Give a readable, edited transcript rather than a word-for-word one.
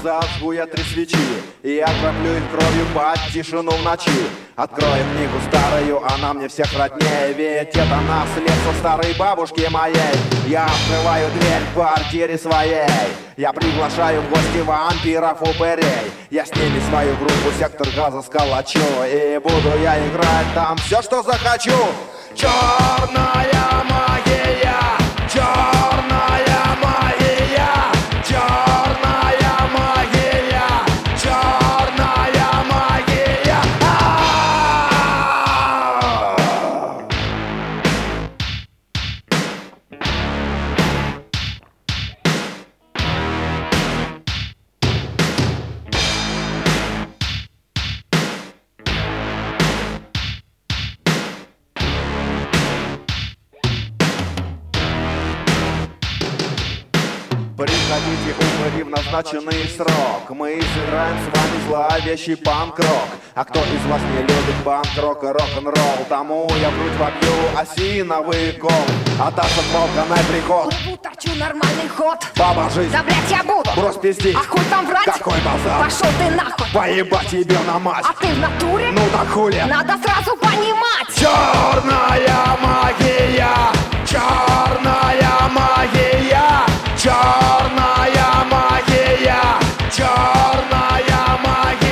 зажгу я 3 свечи, и я окроплю их кровью под тишину в ночи. Открою книгу старую, она мне всех роднее, ведь это наследство старой бабушки моей. Я открываю дверь в квартире своей, я приглашаю в гости вампиров, упырей. Я с ними свою группу «Сектор газа» сколочу, и буду я играть там все, что захочу. Черная магия, черная магия, черная магия, черная магия. Приходите, упыри, в назначенный срок. Мы сыграем с вами зловещий панк-рок. А кто из вас не любит панк-рок и рок-н-ролл, тому я в грудь вобью осиновый кол. А та футболка на приход. Плыву, торчу, нормальный ход. Баба жизнь, Да, блять, я буду. брось пиздить. А хуй там врать? Какой базар? Пошел ты нахуй. Поебать тебе на мать. А ты в натуре? Ну так хули. Надо сразу понимать. Черная магия, черная магия, черная магия, черная магия.